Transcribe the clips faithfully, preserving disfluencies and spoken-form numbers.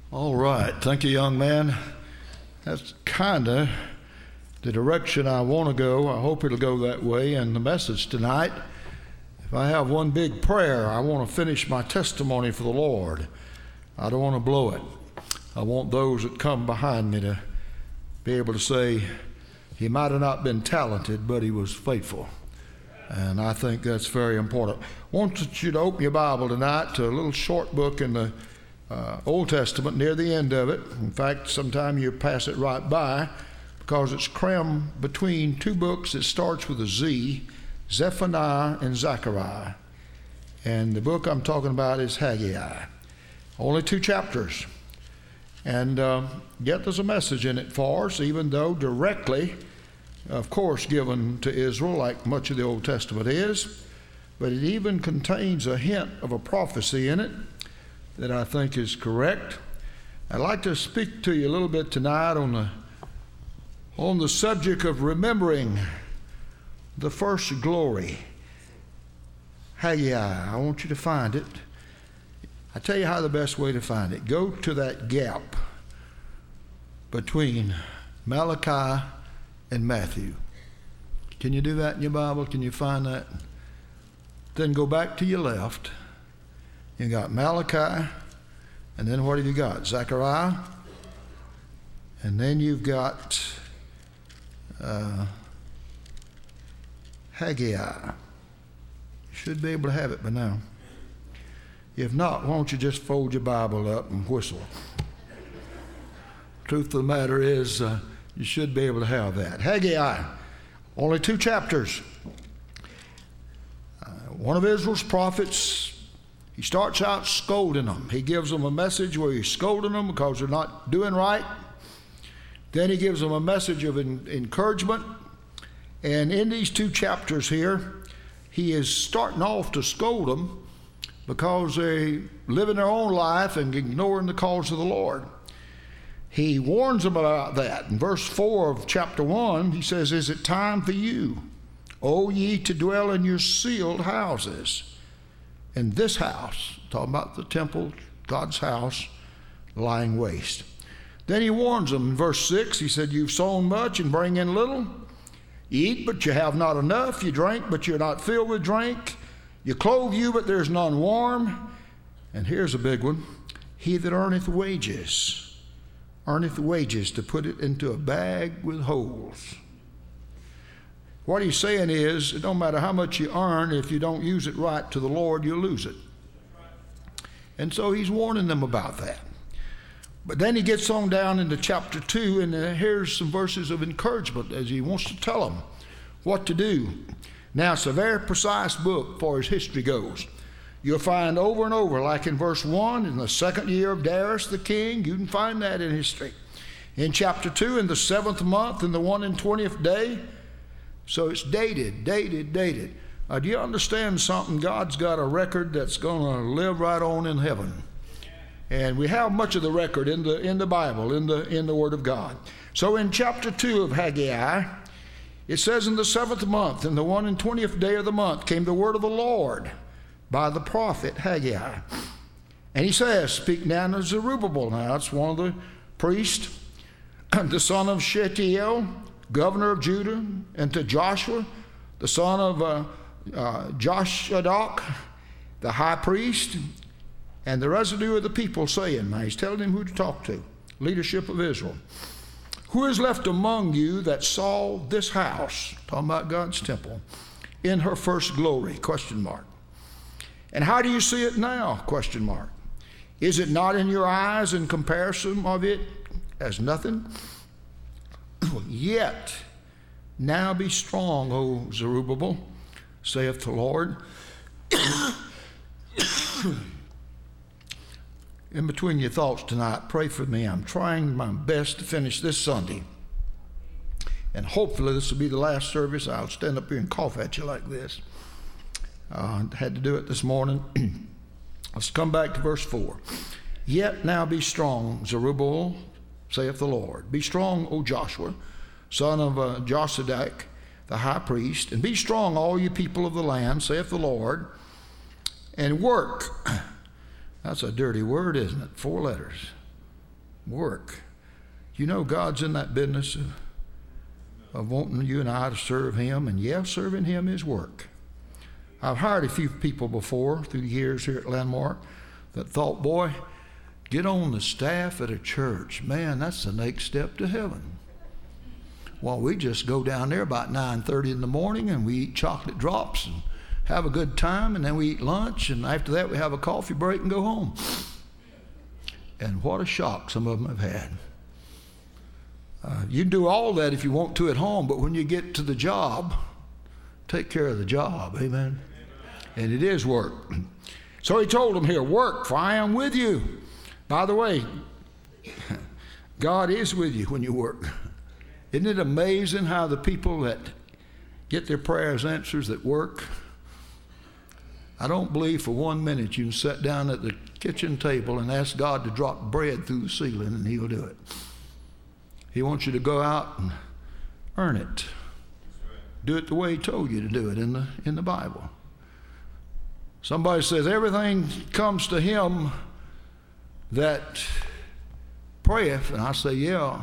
All right. Thank you, young man. That's kind of the direction I want to go. I hope it'll go that way. And the message tonight, if I have one big prayer, I want to finish my testimony for the Lord. I don't want to blow it. I want those that come behind me to be able to say, he might have not been talented, but he was faithful. And I think that's very important. I want you to open your Bible tonight to a little short book in the uh, Old Testament near the end of it. In fact, sometime you pass it right by because it's crammed between two books that starts with a Z, Zephaniah and Zechariah. And the book I'm talking about is Haggai. Only two chapters. And uh, yet there's a message in it for us, even though directly, of course, given to Israel, like much of the Old Testament is. But it even contains a hint of a prophecy in it that I think is correct. I'd like to speak to you a little bit tonight on the, on the subject of remembering the first glory. Haggai, I want you to find it. I tell you how the best way to find it. Go to that gap between Malachi and Matthew. Can you do that in your Bible? Can you find that? Then go back to your left. You got Malachi, and then what have you got? Zechariah, and then you've got uh, Haggai. You should be able to have it by now. If not, why don't you just fold your Bible up and whistle? Truth of the matter is, uh, you should be able to have that. Haggai, only two chapters. Uh, one of Israel's prophets, he starts out scolding them. He gives them a message where he's scolding them because they're not doing right. Then he gives them a message of en- encouragement. And in these two chapters here, he is starting off to scold them because they live in their own life and ignoring the cause of the Lord. He warns them about that. In verse four of chapter one, he says, "Is it time for you, O ye, to dwell in your sealed houses?" In this house, talking about the temple, God's house, lying waste. Then he warns them in verse six. He said, "You've sown much and bring in little. You eat, but you have not enough. You drink, but you're not filled with drink. You clothe you, but there's none warm." And here's a big one. "He that earneth wages, earneth wages to put it into a bag with holes." What he's saying is, it don't matter how much you earn, if you don't use it right to the Lord, you'll lose it. And so he's warning them about that. But then he gets on down into chapter two, and here's some verses of encouragement as he wants to tell them what to do. Now, it's a very precise book as far as history goes. You'll find over and over, like in verse one, in the second year of Darius the king, you can find that in history. In chapter two, in the seventh month, in the one and twentieth day. So it's dated, dated, dated. Uh, do you understand something? God's got a record that's going to live right on in heaven. And we have much of the record in the in the Bible, in the in the Word of God. So in chapter two of Haggai, it says, "In the seventh month, in the one and twentieth day of the month, came the word of the Lord by the prophet Haggai. And he says, Speak now to Zerubbabel." Now, it's one of the priests, "the son of Shealtiel, governor of Judah, and to Joshua, the son of uh, uh, Joshadok, the high priest, and the residue of the people, saying," now he's telling him who to talk to, leadership of Israel, "Who is left among you that saw this house," talking about God's temple, "in her first glory?" Question mark. "And how do you see it now?" Question mark. "Is it not in your eyes in comparison of it as nothing? Yet now be strong, O Zerubbabel, saith the Lord." In between your thoughts tonight, pray for me. I'm trying my best to finish this Sunday. And hopefully this will be the last service. I'll stand up here and cough at you like this. I uh, had to do it this morning. Let's come back to verse four. "Yet now be strong, Zerubbabel, saith the Lord. Be strong, O Joshua, son of uh, Josadak, the high priest, and be strong, all you people of the land, saith the Lord, and work." That's a dirty word, isn't it? Four letters. Work. You know God's in that business of, of wanting you and I to serve Him, and yeah, serving Him is work. I've hired a few people before through the years here at Landmark that thought, boy, get on the staff at a church. Man, that's the next step to heaven. Well, we just go down there about nine thirty in the morning and we eat chocolate drops and have a good time, and then we eat lunch, and after that we have a coffee break and go home. And what a shock some of them have had. Uh, you can do all that if you want to at home, but when you get to the job, take care of the job, amen? And it is work. So he told them here, work, for I am with you. By the way, God is with you when you work. Isn't it amazing how the people that get their prayers answered that work? I don't believe for one minute you can sit down at the kitchen table and ask God to drop bread through the ceiling and He'll do it. He wants you to go out and earn it. Do it the way He told you to do it in the in the Bible. Somebody says everything comes to him that prayeth, and I say, yeah,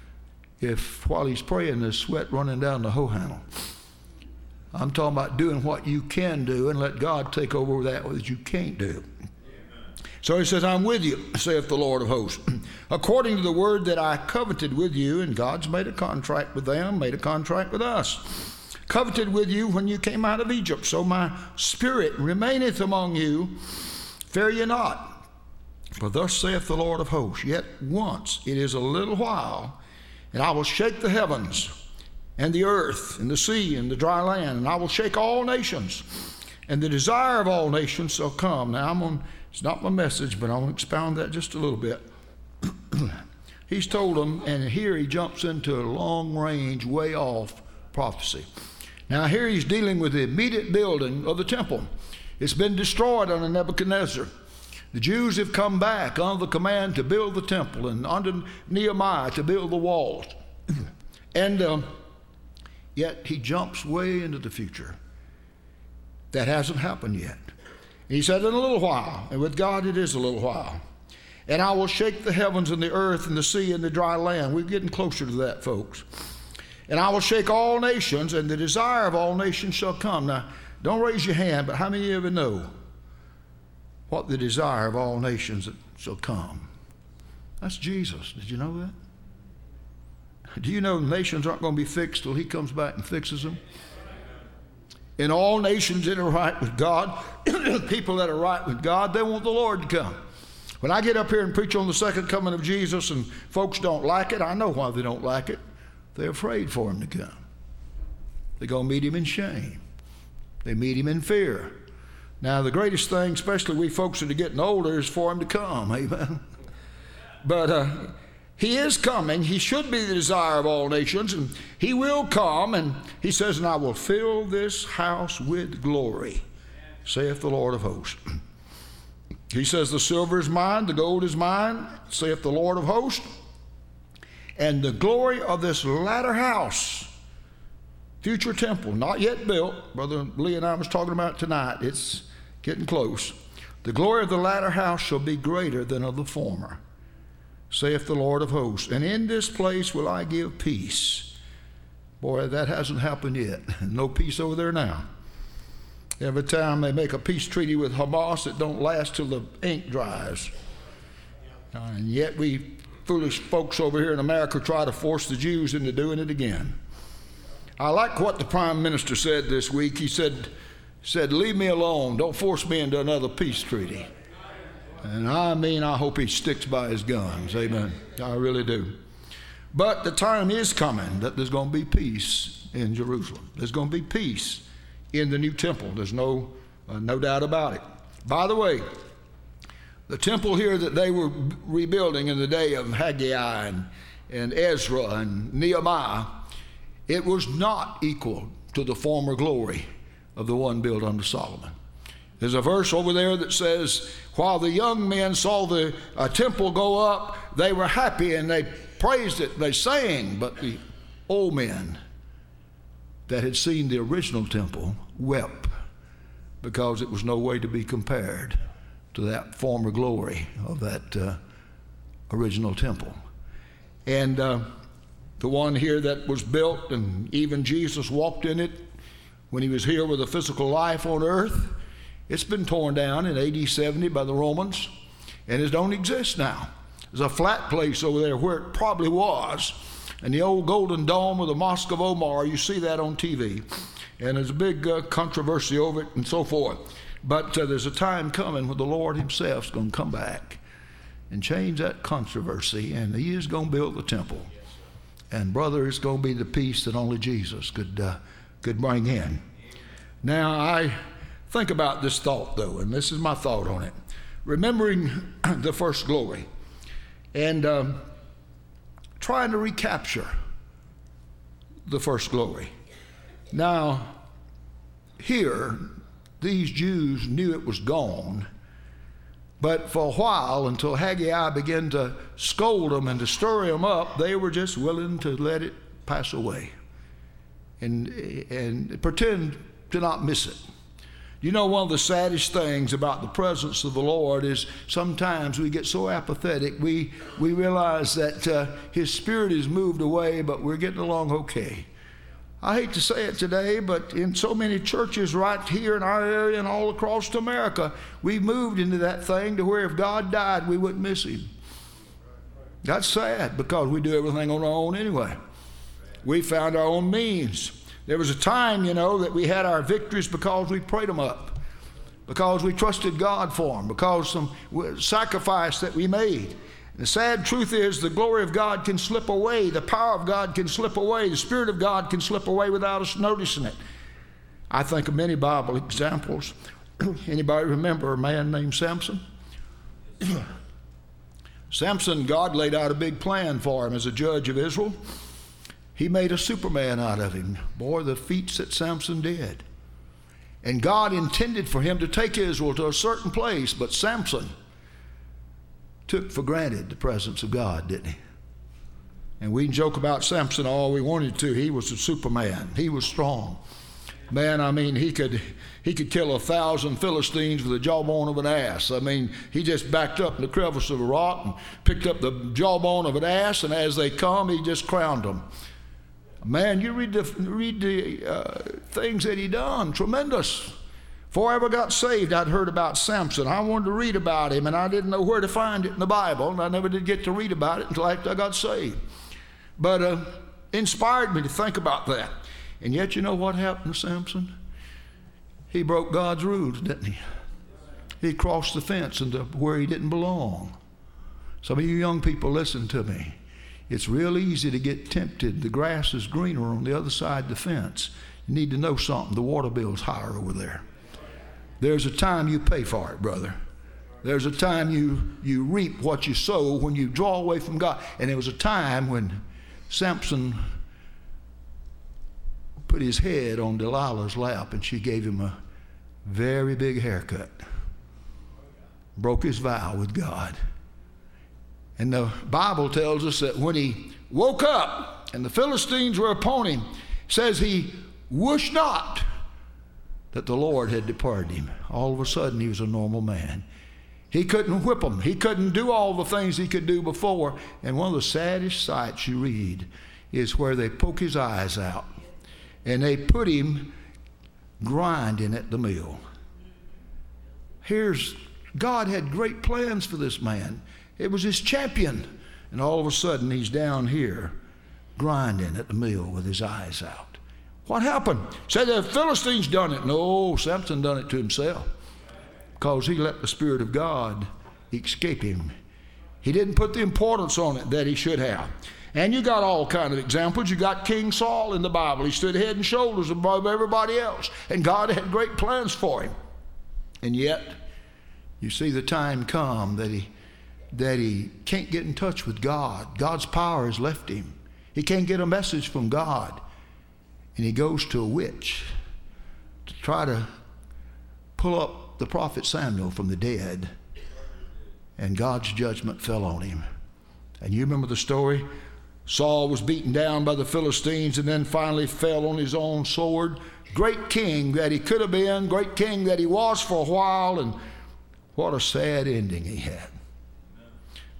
if while he's praying there's sweat running down the hoe handle. I'm talking about doing what you can do and let God take over that which you can't do. So he says, I'm with you, saith the Lord of hosts, according to the word that I coveted with you, and God's made a contract with them, made a contract with us. Coveted with you when you came out of Egypt, so my spirit remaineth among you. Fear ye not, for thus saith the Lord of hosts, yet once it is a little while, and I will shake the heavens, and the earth, and the sea, and the dry land, and I will shake all nations, and the desire of all nations shall come. Now, I'm on, it's not my message, but I want to expound that just a little bit. He's told them, and here he jumps into a long-range, way off prophecy. Now, here he's dealing with the immediate building of the temple. It's been destroyed under Nebuchadnezzar. The Jews have come back under the command to build the temple, and under Nehemiah to build the walls. and um, Yet he jumps way into the future. That hasn't happened yet. He said, in a little while, and with God it is a little while, and I will shake the heavens and the earth and the sea and the dry land. We're getting closer to that, folks. And I will shake all nations, and the desire of all nations shall come. Now, don't raise your hand, but how many of you know what the desire of all nations shall come? That's Jesus. Did you know that? Do you know nations aren't going to be fixed till He comes back and fixes them? And all nations that are right with God, people that are right with God, they want the Lord to come. When I get up here and preach on the second coming of Jesus and folks don't like it, I know why they don't like it. They're afraid for Him to come. They're going to meet Him in shame. They meet Him in fear. Now, the greatest thing, especially we folks that are getting older, is for Him to come. Amen. But uh, He is coming. He should be the desire of all nations, and He will come. And He says, and I will fill this house with glory, saith the Lord of hosts. He says, the silver is mine, the gold is mine, saith the Lord of hosts. And the glory of this latter house, future temple, not yet built, Brother Lee and I was talking about tonight, it's getting close. The glory of the latter house shall be greater than of the former, saith the Lord of hosts. And in this place will I give peace. Boy, that hasn't happened yet. No peace over there now. Every time they make a peace treaty with Hamas, it don't last till the ink dries. And yet we foolish folks over here in America try to force the Jews into doing it again. I like what the Prime Minister said this week. He said, said, leave me alone. Don't force me into another peace treaty. And I mean, I hope he sticks by his guns. Amen. I really do. But the time is coming that there's going to be peace in Jerusalem. There's going to be peace in the new temple. There's no, uh, no doubt about it. By the way, the temple here that they were rebuilding in the day of Haggai and, and Ezra and Nehemiah, it was not equal to the former glory of the one built under Solomon. There's a verse over there that says, while the young men saw the uh, temple go up, they were happy and they praised it, they sang, but the old men that had seen the original temple wept because it was no way to be compared to that former glory of that uh, original temple. And uh, the one here that was built, and even Jesus walked in it when he was here with a physical life on earth, it's been torn down in A D seventy by the Romans, and it don't exist now. There's a flat place over there where it probably was. And the old Golden Dome of the Mosque of Omar, you see that on T V. And there's a big uh, controversy over it and so forth. But uh, there's a time coming when the Lord himself is going to come back and change that controversy, and he is going to build the temple. And brother, it's going to be the peace that only Jesus could, uh, could bring in. Now, I think about this thought, though, and this is my thought on it. Remembering the first glory and um, trying to recapture the first glory. Now, here, these Jews knew it was gone, but for a while, until Haggai began to scold them and to stir them up, they were just willing to let it pass away and, and pretend to not miss it. You know, one of the saddest things about the presence of the Lord is sometimes we get so apathetic, we, we realize that uh, his spirit is moved away, but we're getting along okay. I hate to say it today, but in so many churches right here in our area and all across America, we've moved into that thing to where if God died, we wouldn't miss him. That's sad, because we do everything on our own anyway. We found our own means. There was a time, you know, that we had our victories because we prayed them up, because we trusted God for them, because some sacrifice that we made. The sad truth is the glory of God can slip away. The power of God can slip away. The Spirit of God can slip away without us noticing it. I think of many Bible examples. Anybody remember a man named Samson? Samson, God laid out a big plan for him as a judge of Israel. He made a Superman out of him. Boy, the feats that Samson did. And God intended for him to take Israel to a certain place, but Samson took for granted the presence of God, didn't he? And we can joke about Samson all we wanted to. He was a Superman. He was strong. Man, I mean, he could he could kill a thousand Philistines with the jawbone of an ass. I mean, he just backed up in the crevice of a rock and picked up the jawbone of an ass, and as they come, he just crowned them. Man, you read the, read the uh, things that he done, tremendous. Before I ever got saved, I'd heard about Samson. I wanted to read about him, and I didn't know where to find it in the Bible, and I never did get to read about it until after I got saved. But uh, inspired me to think about that. And yet, you know what happened to Samson? He broke God's rules, didn't he? He crossed the fence into where he didn't belong. Some of you young people, listen to me. It's real easy to get tempted. The grass is greener on the other side of the fence. You need to know something. The water bill's higher over there. There's a time you pay for it, brother. There's a time you, you reap what you sow when you draw away from God. And there was a time when Samson put his head on Delilah's lap, and she gave him a very big haircut. Broke his vow with God. And the Bible tells us that when he woke up and the Philistines were upon him, it says he wished not that the Lord had departed him. All of a sudden, he was a normal man. He couldn't whip them. He couldn't do all the things he could do before. And one of the saddest sights you read is where they poke his eyes out and they put him grinding at the mill. Here's, God had great plans for this man. It was his champion. And all of a sudden, he's down here grinding at the mill with his eyes out. What happened? Said the Philistines done it. No, Samson done it to himself, because he let the Spirit of God escape him. He didn't put the importance on it that he should have. And you got all kind of examples. You got King Saul in the Bible. He stood head and shoulders above everybody else, and God had great plans for him. And yet, you see the time come that he that he can't get in touch with God. God's power has left him. He can't get a message from God. And he goes to a witch to try to pull up the prophet Samuel from the dead. And God's judgment fell on him. And you remember the story? Saul was beaten down by the Philistines and then finally fell on his own sword. Great king that he could have been, great king that he was for a while, and what a sad ending he had.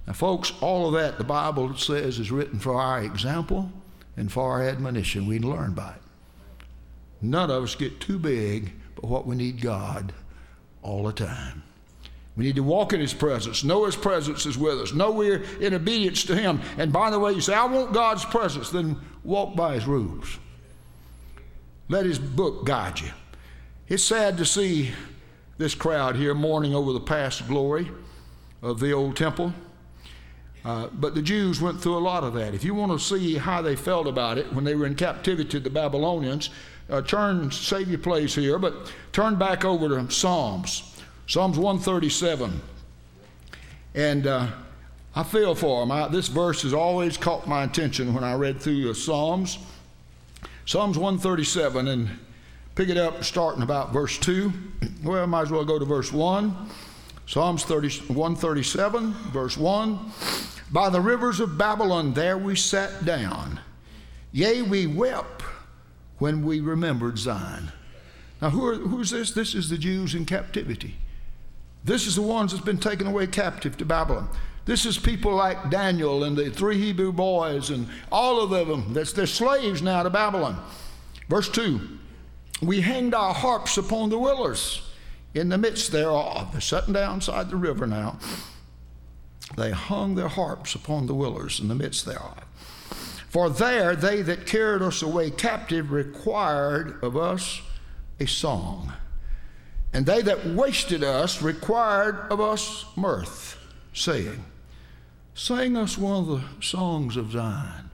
Now, folks, all of that, the Bible says, is written for our example and for our admonition. We learn by it. None of us get too big, but what we need God all the time. We need to walk in His presence, know His presence is with us, know we're in obedience to Him. And by the way, you say, I want God's presence, then walk by His rules. Let His book guide you. It's sad to see this crowd here mourning over the past glory of the old temple. Uh, but the Jews went through a lot of that. If you want to see how they felt about it when they were in captivity to the Babylonians, uh, turn, save your place here, but turn back over to Psalms. Psalms one thirty-seven. And uh, I feel for them. I, this verse has always caught my attention when I read through the Psalms. Psalms one thirty-seven, and pick it up starting about verse two. Well, I might as well go to verse one. Psalms one thirty-seven, verse one. By the rivers of Babylon there we sat down. Yea, we wept when we remembered Zion. Now, who are, who's this? This is the Jews in captivity. This is the ones that's been taken away captive to Babylon. This is people like Daniel and the three Hebrew boys and all of them. That's, they're slaves now to Babylon. Verse two. We hanged our harps upon the willows in the midst thereof. They're sitting down beside the river now. They hung their harps upon the willows in the midst thereof. For there they that carried us away captive required of us a song. And they that wasted us required of us mirth, saying, sing us one of the songs of Zion.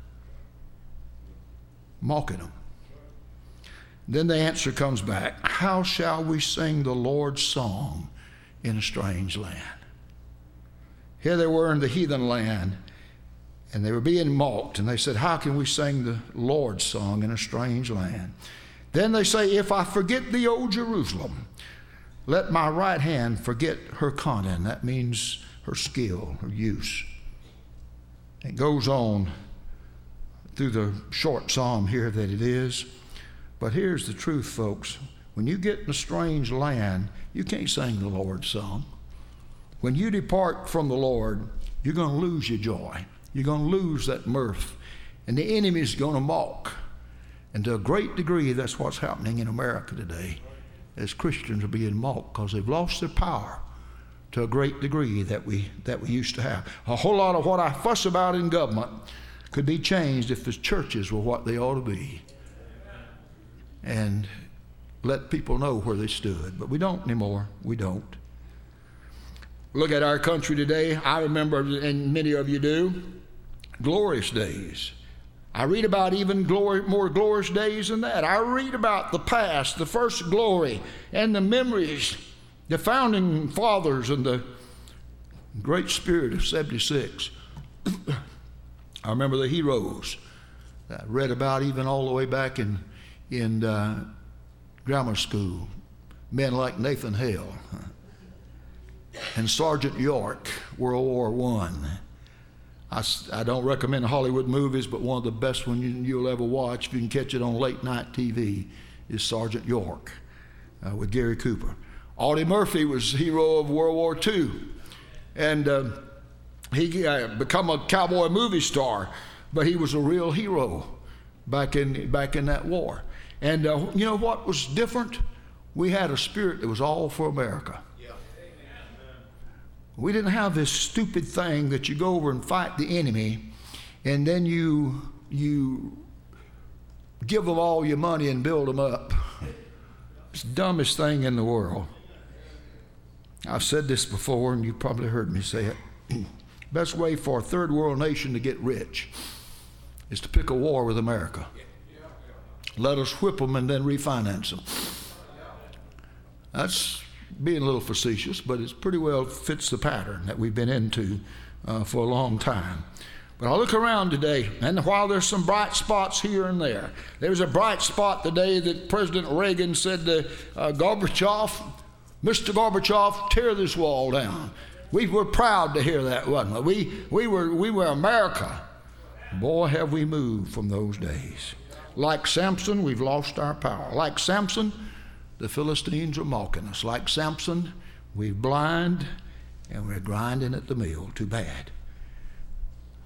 Mocking them. Then the answer comes back, how shall we sing the Lord's song in a strange land? Here they were in the heathen land, and they were being mocked, and they said, how can we sing the Lord's song in a strange land? Then they say, if I forget thee, O Jerusalem, let my right hand forget her content. That means her skill, her use. It goes on through the short psalm here that it is. But here's the truth, folks. When you get in a strange land, you can't sing the Lord's song. When you depart from the Lord, you're going to lose your joy. You're going to lose that mirth. And the enemy's going to mock. And to a great degree, that's what's happening in America today, as Christians are being mocked because they've lost their power to a great degree that we, that we used to have. A whole lot of what I fuss about in government could be changed if the churches were what they ought to be. And let people know where they stood. But we don't anymore. We don't. Look at our country today. I remember, and many of you do, glorious days. I read about even glory, more glorious days than that. I read about the past, the first glory, and the memories, the founding fathers and the great spirit of seventy-six. I remember the heroes that I read about even all the way back in in uh, grammar school. Men like Nathan Hale and Sergeant York, World War One. I, I don't recommend Hollywood movies, but one of the best ones you, you'll ever watch, if you can catch it on late night T V, is Sergeant York uh, with Gary Cooper. Audie Murphy was hero of World War Two, and uh, he uh, become a cowboy movie star, but he was a real hero back in back in that war. And uh, you know what was different? We had a spirit that was all for America. We didn't have this stupid thing that you go over and fight the enemy, and then you you give them all your money and build them up. It's the dumbest thing in the world. I've said this before, and you've probably heard me say it. Best way for a third world nation to get rich is to pick a war with America. Let us whip them and then refinance them. That's being a little facetious, but it pretty well fits the pattern that we've been into uh, for a long time. But I look around today, and while there's some bright spots here and there, there was a bright spot the day that President Reagan said to uh, Gorbachev, Mister Gorbachev, tear this wall down. We were proud to hear that, wasn't we? We, we, were, we were America. Boy, have we moved from those days. Like Samson, we've lost our power. Like Samson, the Philistines are mocking us. Like Samson, we're blind and we're grinding at the mill. Too bad.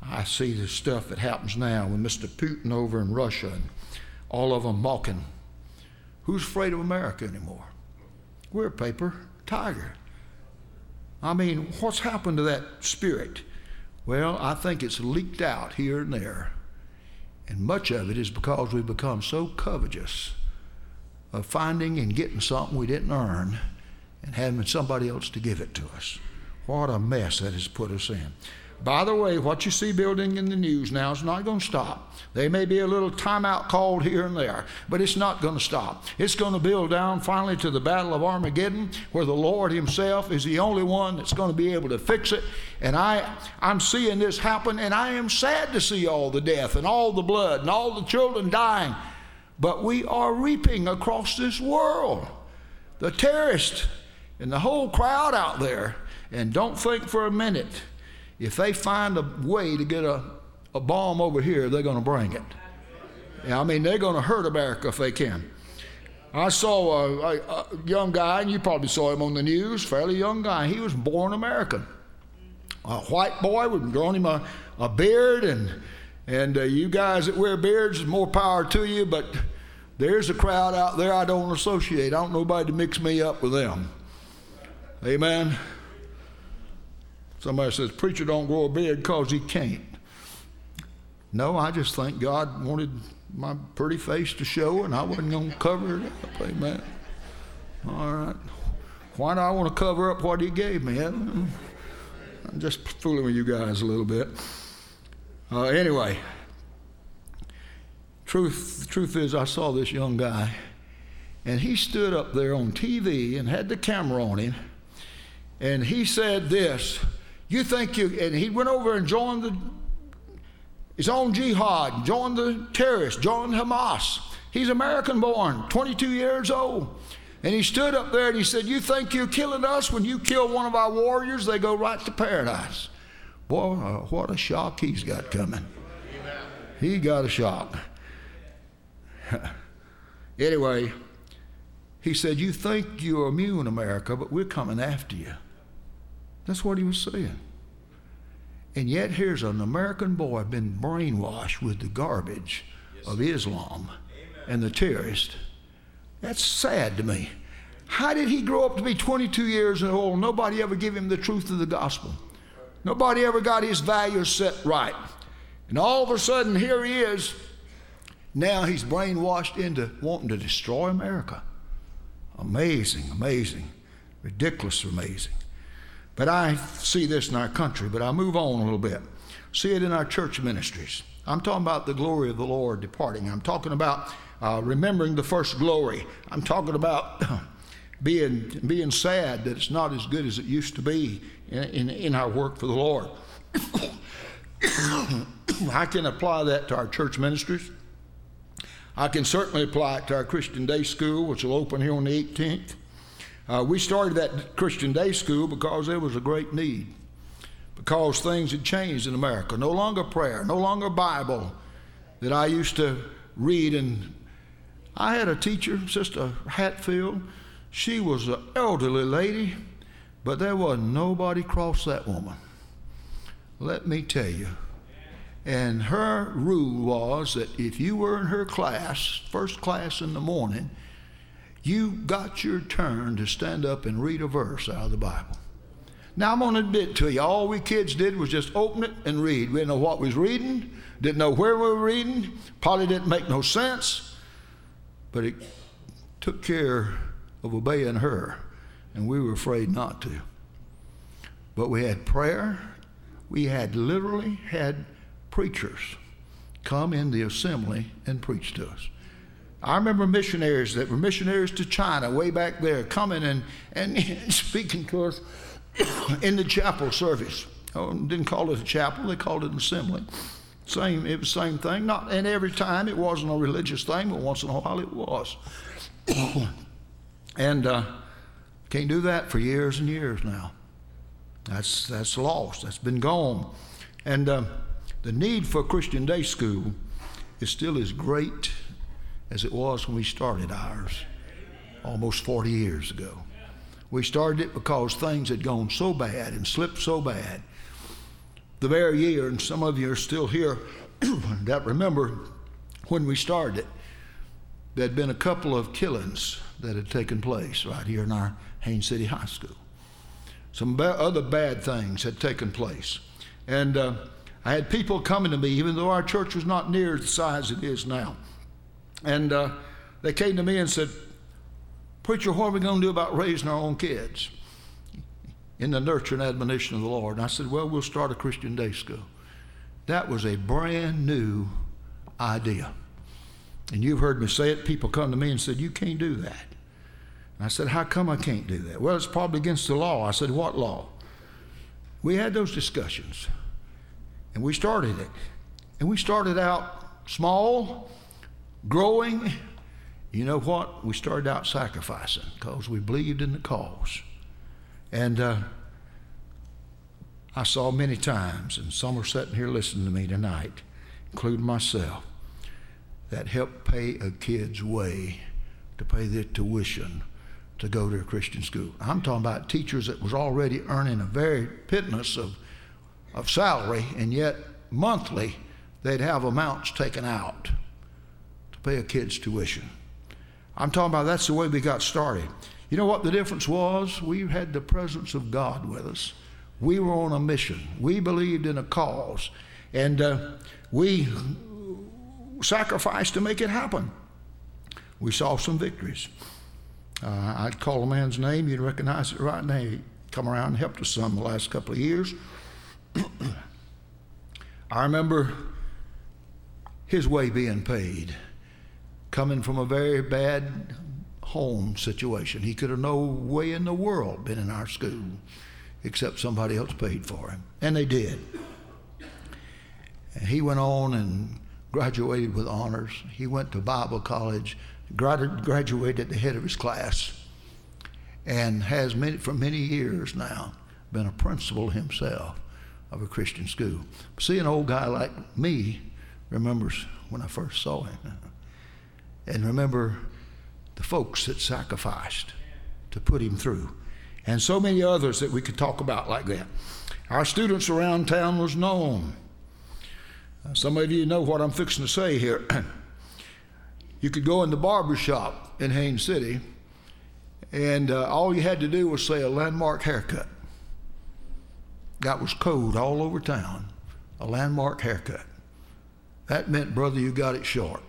I see the stuff that happens now with Mister Putin over in Russia and all of them mocking. Who's afraid of America anymore? We're a paper tiger. I mean, what's happened to that spirit? Well, I think it's leaked out here and there. And much of it is because we've become so covetous of finding and getting something we didn't earn and having somebody else to give it to us. What a mess that has put us in. By the way, what you see building in the news now is not going to stop. There may be a little timeout called here and there, but it's not going to stop. It's going to build down finally to the Battle of Armageddon, where the Lord himself is the only one that's going to be able to fix it. And I, I'm seeing this happen, and I am sad to see all the death and all the blood and all the children dying. But we are reaping across this world. The terrorists and the whole crowd out there. And don't think for a minute, if they find a way to get a, a bomb over here, they're going to bring it. Yeah, I mean, they're going to hurt America if they can. I saw a, a, a young guy, and you probably saw him on the news, fairly young guy. He was born American. A white boy, we've grown him a, a beard, and, and uh, you guys that wear beards, more power to you, but there's a crowd out there I don't associate. I don't know nobody to mix me up with them. Amen. Somebody says, preacher don't grow a beard because he can't. No, I just think God wanted my pretty face to show, and I wasn't going to cover it up. Amen. All right. Why do I want to cover up what he gave me? I'm just fooling with you guys a little bit. Uh, anyway, truth, the truth is I saw this young guy, and he stood up there on T V and had the camera on him, and he said this, you think you, and he went over and joined the, his own jihad, joined the terrorists, joined Hamas. He's American born, twenty-two years old. And he stood up there and he said, you think you're killing us? When you kill one of our warriors, they go right to paradise. Boy, uh, what a shock he's got coming. Amen. He got a shock. Anyway, he said, you think you're immune, America, but we're coming after you. That's what he was saying. And yet here's an American boy been brainwashed with the garbage yes, of Islam Amen. And the terrorists. That's sad to me. How did he grow up to be twenty-two years old? Nobody ever gave him the truth of the gospel. Nobody ever got his values set right. And all of a sudden, here he is. Now he's brainwashed into wanting to destroy America. Amazing, amazing, ridiculous, amazing. But I see this in our country, but I move on a little bit. See it in our church ministries. I'm talking about the glory of the Lord departing. I'm talking about uh, remembering the first glory. I'm talking about being being sad that it's not as good as it used to be in, in, in our work for the Lord. I can apply that to our church ministries. I can certainly apply it to our Christian Day School, which will open here on the eighteenth. Uh, we started that Christian Day School because there was a great need, because things had changed in America. No longer prayer, no longer Bible that I used to read. And I had a teacher, Sister Hatfield. She was an elderly lady, but there wasn't nobody cross that woman. Let me tell you. And her rule was that if you were in her class, first class in the morning, you got your turn to stand up and read a verse out of the Bible. Now, I'm going to admit to you, all we kids did was just open it and read. We didn't know what we was reading, didn't know where we were reading, probably didn't make no sense, but it took care of obeying her, and we were afraid not to. But we had prayer. We had literally had preachers come in the assembly and preach to us. I remember missionaries that were missionaries to China way back there coming and, and speaking to us in the chapel service. Oh, didn't call it a chapel, they called it an assembly. Same, it was the same thing. Not, and every time it wasn't a religious thing, but once in a while it was. And uh, can't do that for years and years now. That's, that's lost, that's been gone. And uh, the need for Christian Day School is still as great as it was when we started ours almost forty years ago. We started it because things had gone so bad and slipped so bad the very year, and some of you are still here that remember when we started it, there had been a couple of killings that had taken place right here in our Haines City High School. Some ba- other bad things had taken place. And uh, I had people coming to me, even though our church was not near the size it is now. And uh, they came to me and said, "Preacher, what are we going to do about raising our own kids in the nurture and admonition of the Lord?" And I said, "Well, we'll start a Christian day school." That was a brand new idea. And you've heard me say it. People come to me and said, "You can't do that." And I said, "How come I can't do that?" "Well, it's probably against the law." I said, "What law?" We had those discussions, and we started it. And we started out small, growing. You know what? We started out sacrificing because we believed in the cause. And uh, I saw many times, and some are sitting here listening to me tonight, including myself, that helped pay a kid's way to pay their tuition to go to a Christian school. I'm talking about teachers that was already earning a very pittance of, of salary, and yet monthly they'd have amounts taken out to pay a kid's tuition. I'm talking about that's the way we got started. You know what the difference was? We had the presence of God with us. We were on a mission. We believed in a cause, and uh, we sacrificed to make it happen. We saw some victories. Uh, I'd call a man's name, you'd recognize it right now. He come around and helped us some the last couple of years. I remember his way being paid, coming from a very bad home situation. He could have no way in the world been in our school except somebody else paid for him, and they did. And he went on and graduated with honors. He went to Bible college, graduated at the head of his class, and has many, for many years now been a principal himself of a Christian school. See, an old guy like me remembers when I first saw him, and remember the folks that sacrificed to put him through, and so many others that we could talk about like that. Our students around town was known. Uh, some of you know what I'm fixing to say here. You could go in the barber shop in Haines City, and uh, all you had to do was say a landmark haircut. That was code all over town, a landmark haircut. That meant, brother, you got it short.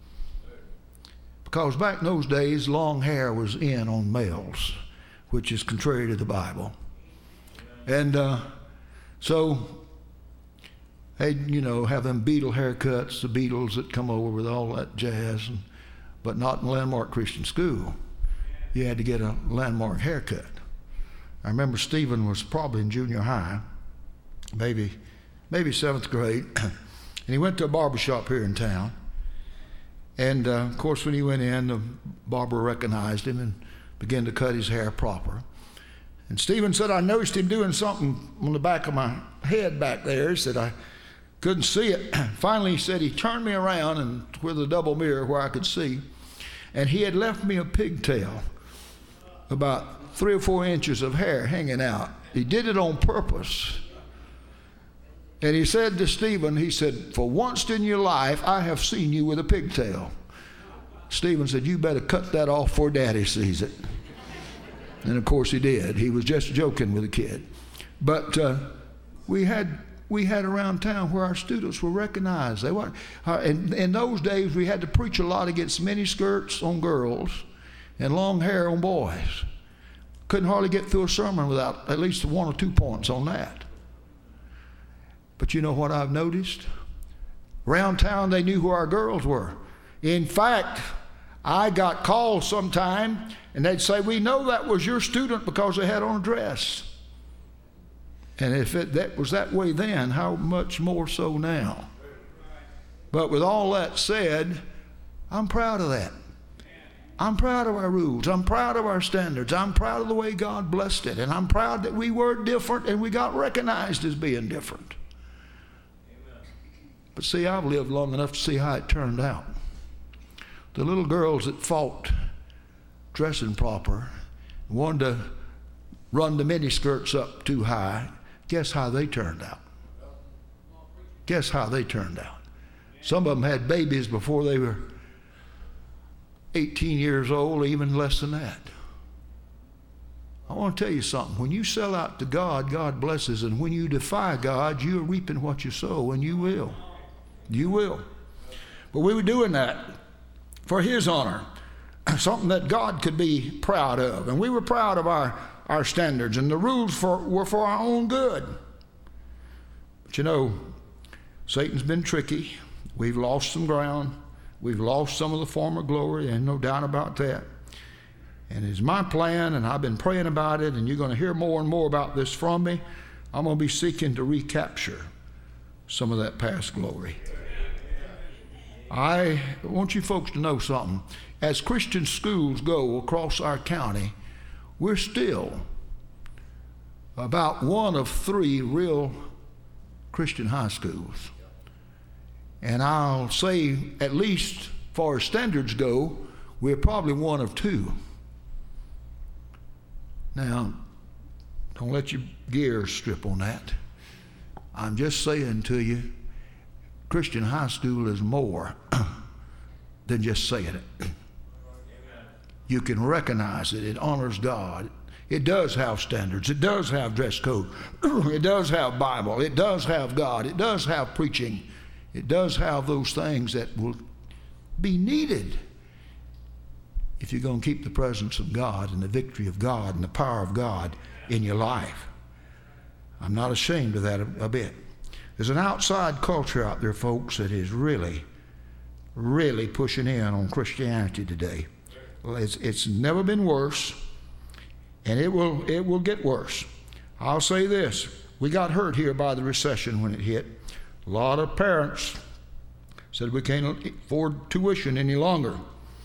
Because back in those days, long hair was in on males, which is contrary to the Bible. And uh, so they'd, you know, have them Beatle haircuts, the Beatles that come over with all that jazz, and, but not in Landmark Christian School. You had to get a landmark haircut. I remember Stephen was probably in junior high, maybe, maybe seventh grade, and he went to a barbershop here in town. And, uh, of course, when he went in, the barber recognized him and began to cut his hair proper. And Stephen said, "I noticed him doing something on the back of my head back there." He said, "I couldn't see it." Finally, he said, he turned me around and with a double mirror where I could see, and he had left me a pigtail, about three or four inches of hair hanging out. He did it on purpose. And he said to Stephen, he said, "For once in your life, I have seen you with a pigtail." Stephen said, "You better cut that off before Daddy sees it." And of course he did. He was just joking with the kid. But uh, we had we had around town where our students were recognized. They were, uh, in, in those days, we had to preach a lot against mini skirts on girls and long hair on boys. Couldn't hardly get through a sermon without at least one or two points on that. But you know what I've noticed? Around town, they knew who our girls were. In fact, I got calls sometime, and they'd say, "We know that was your student because they had on a dress." And if it, that was that way then, how much more so now? But with all that said, I'm proud of that. I'm proud of our rules. I'm proud of our standards. I'm proud of the way God blessed it. And I'm proud that we were different and we got recognized as being different. But see, I've lived long enough to see how it turned out. The little girls that fought dressing proper, wanted to run the miniskirts up too high, guess how they turned out? Guess how they turned out? Some of them had babies before they were eighteen years old, even less than that. I want to tell you something. When you sell out to God, God blesses. And when you defy God, you're reaping what you sow, and you will. You will. But we were doing that for His honor, something that God could be proud of. And we were proud of our, our standards, and the rules for, were for our own good. But you know, Satan's been tricky. We've lost some ground. We've lost some of the former glory, and no doubt about that. And it's my plan, and I've been praying about it, and you're going to hear more and more about this from me. I'm going to be seeking to recapture some of that past glory. I want you folks to know something. As Christian schools go across our county, we're still about one of three real Christian high schools. And I'll say, at least far as standards go, we're probably one of two. Now, don't let your gears strip on that. I'm just saying to you, Christian high school is more than just saying it. You can recognize it. It honors God. It does have standards. It does have dress code. It does have Bible. It does have God. It does have preaching. It does have those things that will be needed if you're going to keep the presence of God and the victory of God and the power of God in your life. I'm not ashamed of that a, a bit. There's an outside culture out there, folks, that is really, really pushing in on Christianity today. Well, it's, it's never been worse, and it will, it will get worse. I'll say this. We got hurt here by the recession when it hit. A lot of parents said we can't afford tuition any longer.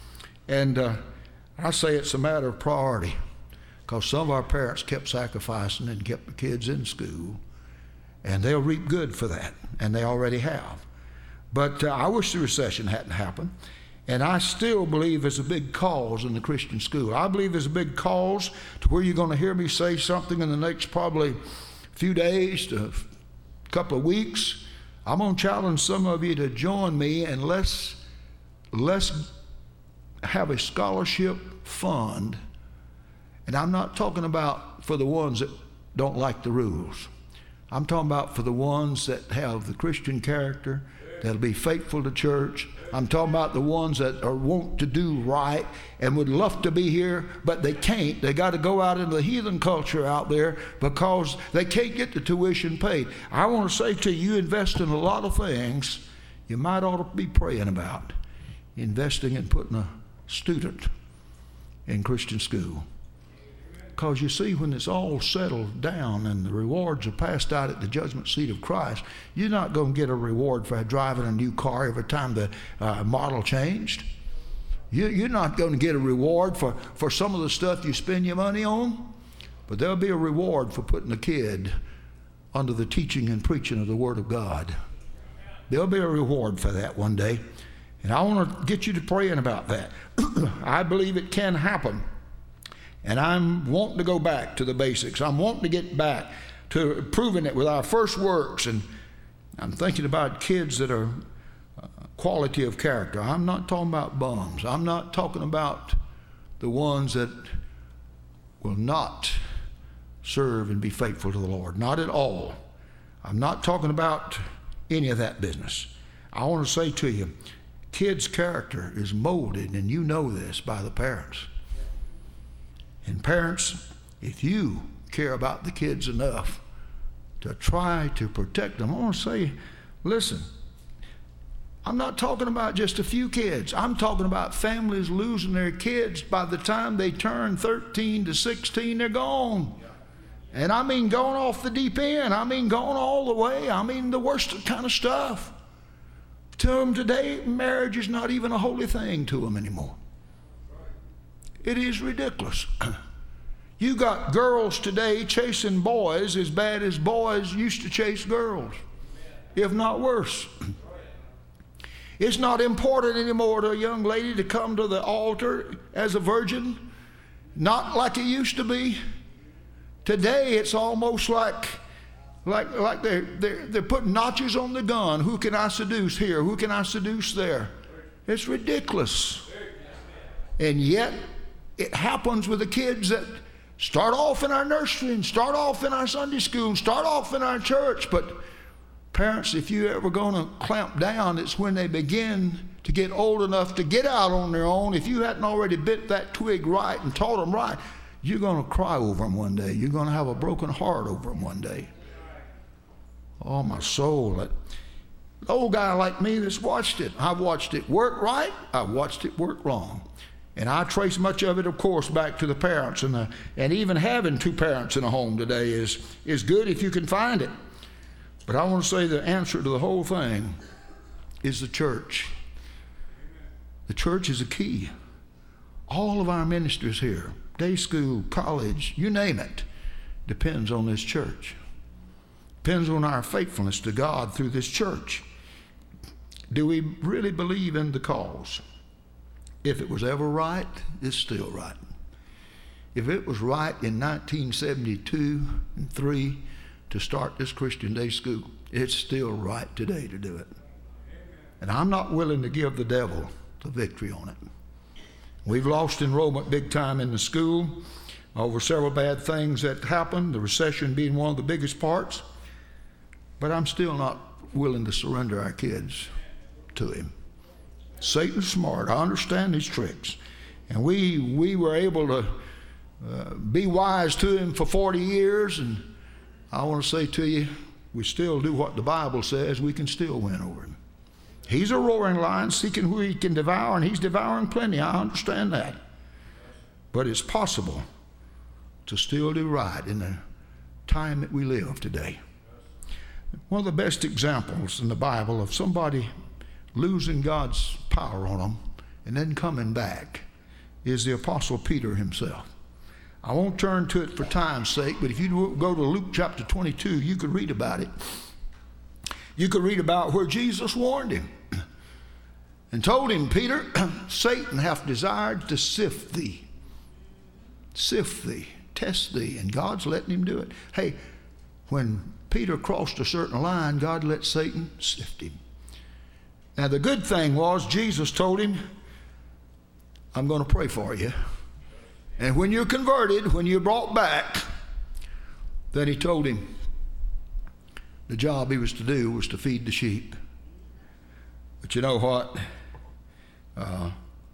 And uh, I say it's a matter of priority, because some of our parents kept sacrificing and kept the kids in school, and they'll reap good for that, and they already have. But uh, I wish the recession hadn't happened, and I still believe there's a big cause in the Christian school. I believe there's a big cause to where you're going to hear me say something in the next probably few days to a couple of weeks. I'm going to challenge some of you to join me, and let's, let's have a scholarship fund. And I'm not talking about for the ones that don't like the rules. I'm talking about for the ones that have the Christian character, that'll be faithful to church. I'm talking about the ones that are want to do right and would love to be here, but they can't. They got to go out into the heathen culture out there because they can't get the tuition paid. I want to say to you, you invest in a lot of things you might ought to be praying about. Investing in putting a student in Christian school. Because you see, when it's all settled down and the rewards are passed out at the judgment seat of Christ, you're not going to get a reward for driving a new car every time the uh, model changed. You, you're not going to get a reward for, for some of the stuff you spend your money on, but there'll be a reward for putting a kid under the teaching and preaching of the Word of God. There'll be a reward for that one day. And I want to get you to praying about that. I believe it can happen. And I'm wanting to go back to the basics. I'm wanting to get back to proving it with our first works. And I'm thinking about kids that are uh, quality of character. I'm not talking about bums. I'm not talking about the ones that will not serve and be faithful to the Lord. Not at all. I'm not talking about any of that business. I want to say to you, kids' character is molded, and you know this, by the parents. And parents, if you care about the kids enough to try to protect them, I want to say, listen, I'm not talking about just a few kids. I'm talking about families losing their kids. By the time they turn thirteen to sixteen, they're gone. And I mean going off the deep end. I mean going all the way. I mean the worst kind of stuff. To them today, marriage is not even a holy thing to them anymore. It is ridiculous. You got girls today chasing boys as bad as boys used to chase girls, if not worse. It's not important anymore to a young lady to come to the altar as a virgin, not like it used to be. Today it's almost like Like, like they're, they're, they're putting notches on the gun. Who can I seduce here? Who can I seduce there? It's ridiculous. And yet, it happens with the kids that start off in our nursery and start off in our Sunday school and start off in our church. But parents, if you're ever going to clamp down, it's when they begin to get old enough to get out on their own. If you hadn't already bit that twig right and taught them right, you're going to cry over them one day. You're going to have a broken heart over them one day. Oh, my soul. An old guy like me that's watched it. I've watched it work right. I've watched it work wrong. And I trace much of it, of course, back to the parents. And, the, and even having two parents in a home today is, is good if you can find it. But I want to say the answer to the whole thing is the church. The church is a key. All of our ministers here, day school, college, you name it, depends on this church. Depends on our faithfulness to God through this church. Do we really believe in the cause? If it was ever right, it's still right. If it was right in nineteen seventy-two and three to start this Christian day school, it's still right today to do it. And I'm not willing to give the devil the victory on it. We've lost enrollment big time in the school over several bad things that happened, the recession being one of the biggest parts. But I'm still not willing to surrender our kids to him. Satan's smart. I understand his tricks. And we we were able to uh, be wise to him for forty years. And I want to say to you, we still do what the Bible says. We can still win over him. He's a roaring lion seeking who he can devour, and he's devouring plenty. I understand that. But it's possible to still do right in the time that we live today. One of the best examples in the Bible of somebody losing God's power on them and then coming back is the Apostle Peter himself. I won't turn to it for time's sake, but if you go to Luke chapter twenty-two, you could read about it. You could read about where Jesus warned him and told him, Peter, Satan hath desired to sift thee, sift thee, test thee, and God's letting him do it. Hey, when Peter crossed a certain line, God let Satan sift him. Now, the good thing was Jesus told him, I'm going to pray for you. And when you're converted, when you're brought back, then he told him the job he was to do was to feed the sheep. But you know what? Uh,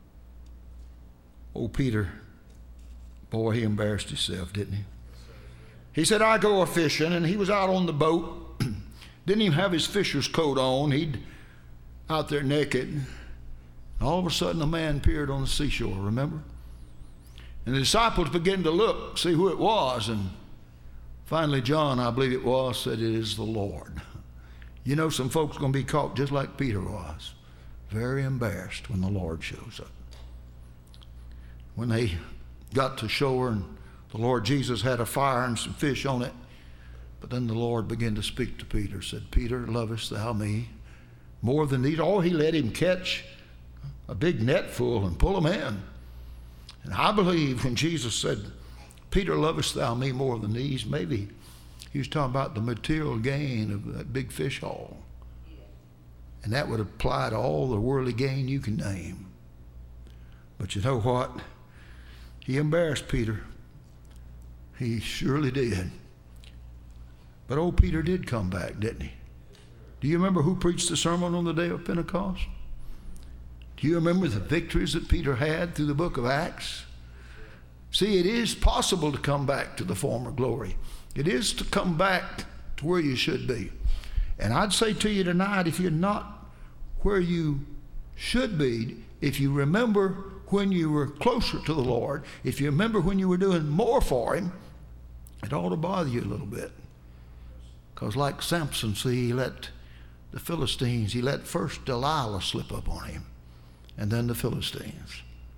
old Peter, boy, he embarrassed himself, didn't he? He said, I go a-fishing, and he was out on the boat. Didn't even have his fisher's coat on. He'd out there naked. And all of a sudden, a man appeared on the seashore, remember? And the disciples began to look, see who it was. And finally, John, I believe it was, said, it is the Lord. You know, some folks are going to be caught just like Peter was, very embarrassed when the Lord shows up. When they got to shore and the Lord Jesus had a fire and some fish on it, but then the Lord began to speak to Peter, said, Peter, lovest thou me more than these? Oh, he let him catch a big net full and pull them in. And I believe when Jesus said, Peter, lovest thou me more than these, maybe he was talking about the material gain of that big fish haul. And that would apply to all the worldly gain you can name. But you know what? He embarrassed Peter. He surely did. But old Peter did come back, didn't he? Do you remember who preached the sermon on the day of Pentecost? Do you remember the victories that Peter had through the book of Acts? See, it is possible to come back to the former glory. It is to come back to where you should be. And I'd say to you tonight, if you're not where you should be, if you remember when you were closer to the Lord, if you remember when you were doing more for him, it ought to bother you a little bit. Because like Samson, see, he let the Philistines, he let first Delilah slip up on him, and then the Philistines.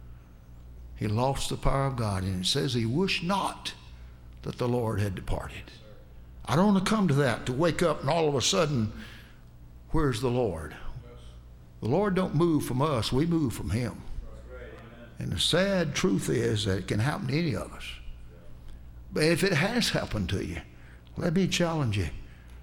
He lost the power of God, and it says he wished not that the Lord had departed. I don't want to come to that, to wake up and all of a sudden, where's the Lord? The Lord don't move from us, we move from him. And the sad truth is that it can happen to any of us. But if it has happened to you, let me challenge you.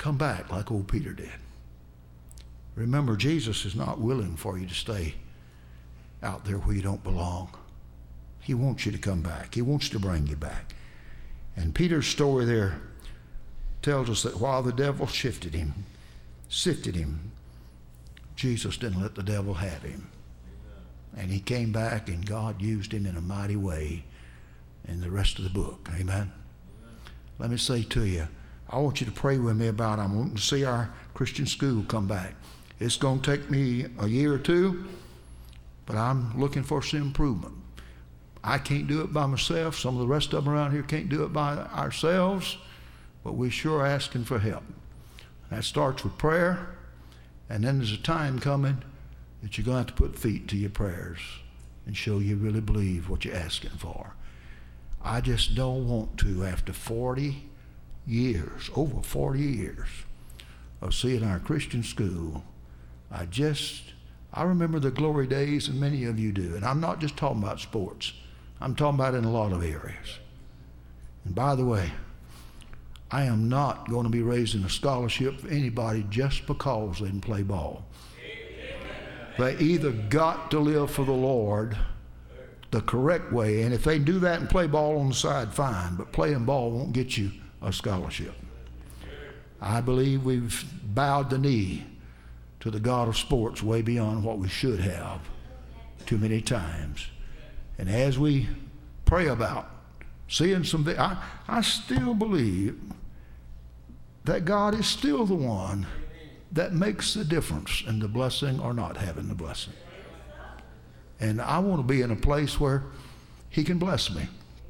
come back like old Peter did. Remember, Jesus is not willing for you to stay out there where you don't belong. He wants you to come back. He wants to bring you back. And Peter's story there tells us that while the devil shifted him, sifted him, Jesus didn't let the devil have him. And he came back, and God used him in a mighty way in the rest of the book. Amen? Amen. Let me say to you, I want you to pray with me about, I'm wanting to see our Christian school come back. It's going to take me a year or two, but I'm looking for some improvement. I can't do it by myself. Some of the rest of them around here can't do it by ourselves, but we sure are asking for help. That starts with prayer, and then there's a time coming that you're going to have to put feet to your prayers and show you really believe what you're asking for. I just don't want to, after forty years, over forty years of seeing our Christian school, I just, I remember the glory days, and many of you do. And I'm not just talking about sports. I'm talking about in a lot of areas. And by the way, I am not going to be raising a scholarship for anybody just because they can play ball. They either got to live for the Lord the correct way, and if they do that and play ball on the side, fine, but playing ball won't get you a scholarship. I believe we've bowed the knee to the God of sports way beyond what we should have too many times. And as we pray about seeing some, I, I still believe that God is still the one that makes the difference in the blessing or not having the blessing. And I want to be in a place where he can bless me.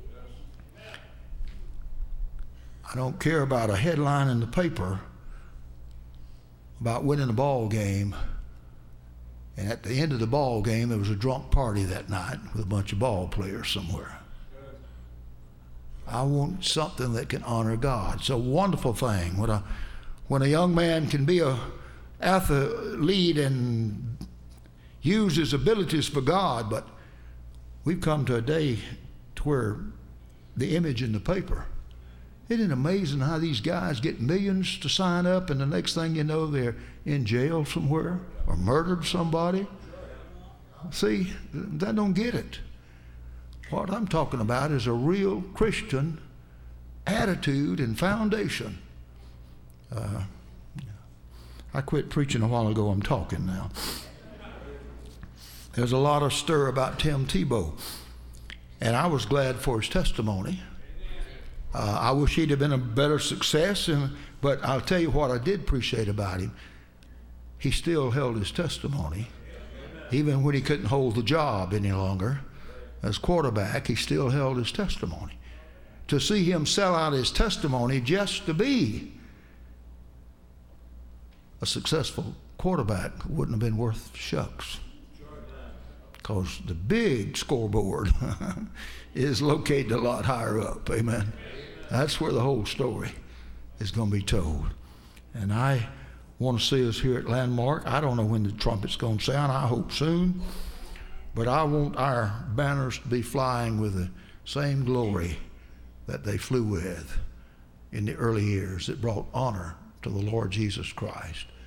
I don't care about a headline in the paper about winning a ball game, and at the end of the ball game there was a drunk party that night with a bunch of ball players somewhere. I want something that can honor God. It's a wonderful thing when a when a young man can be a athlete and use his abilities for God. But we've come to a day to where the image in the paper, isn't it amazing how these guys get millions to sign up, and the next thing you know they're in jail somewhere or murdered somebody? See, they don't get it. What I'm talking about is a real Christian attitude and foundation. Uh, I quit preaching a while ago. I'm talking now. There's a lot of stir about Tim Tebow, and I was glad for his testimony. Uh, I wish he'd have been a better success, and, but I'll tell you what I did appreciate about him. He still held his testimony. Even when he couldn't hold the job any longer as quarterback, he still held his testimony. To see him sell out his testimony just to be a successful quarterback wouldn't have been worth shucks. Because the big scoreboard is located a lot higher up. Amen. That's where the whole story is going to be told. And I want to see us here at Landmark. I don't know when the trumpet's going to sound. I hope soon. But I want our banners to be flying with the same glory that they flew with in the early years that brought honor to the Lord Jesus Christ.